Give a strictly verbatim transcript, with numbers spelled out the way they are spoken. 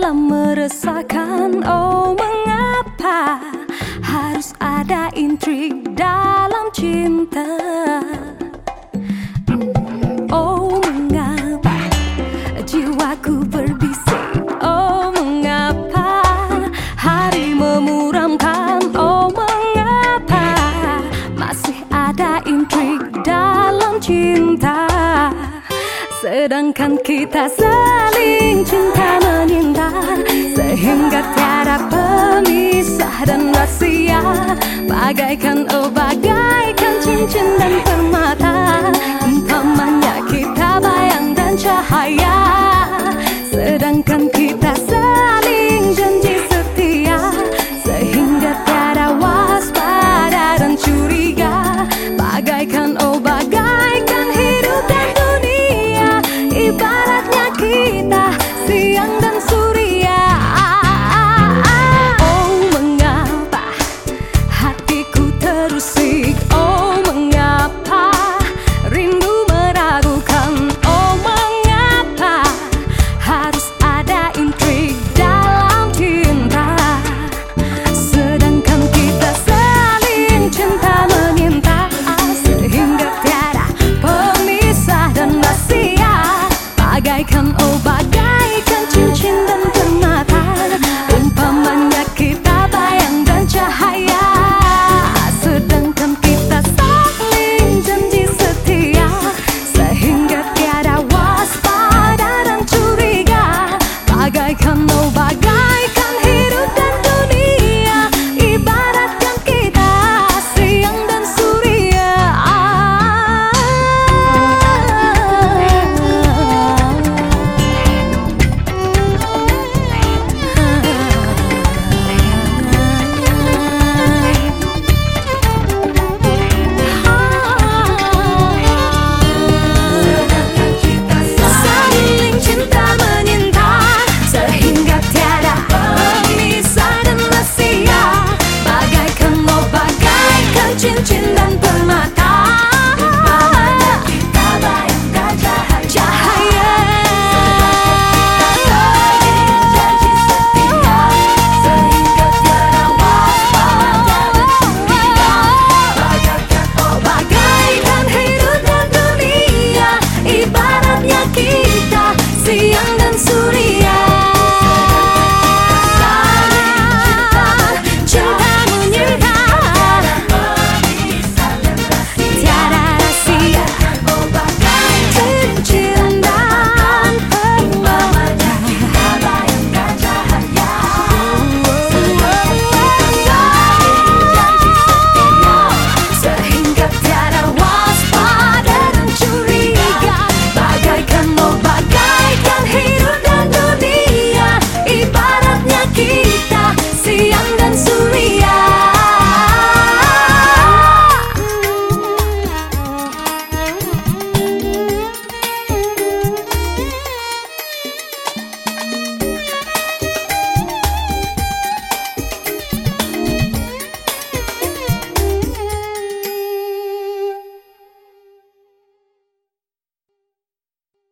dalam meresahkan. Oh, mengapa harus ada intrik dalam cinta? Hmm, oh, mengapa jiwaku berbisik? Oh, mengapa hari memuramkan? Oh, mengapa masih ada intrik dalam cinta? Sedangkan kita saling cinta menyinta, sehingga tiada pemisah dan rahsia. Bagaikan, oh bagaikan cincin dan permata, umpamanya kita bayang dan cahaya. Sedangkan kita saling janji setia, sehingga tiada waspada dan curiga. Bagaikan, oh bagaikan hidup dan dunia, ibaratnya kita siang dan surya. Oh, mengapa hatiku terus